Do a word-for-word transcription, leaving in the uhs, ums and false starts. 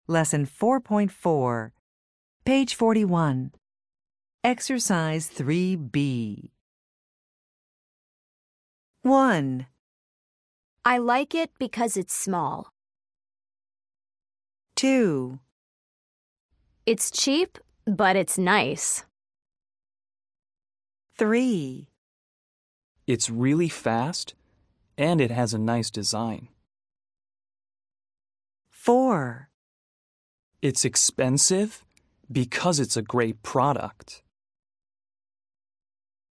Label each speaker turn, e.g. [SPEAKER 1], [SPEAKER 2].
[SPEAKER 1] Lesson four point four, page forty-one. Exercise three B. one.
[SPEAKER 2] I like it because it's small.
[SPEAKER 1] two.
[SPEAKER 2] It's cheap, but it's nice.
[SPEAKER 1] three.
[SPEAKER 3] It's really fast, and it has a nice design.
[SPEAKER 1] four.
[SPEAKER 3] It's expensive because it's a great product.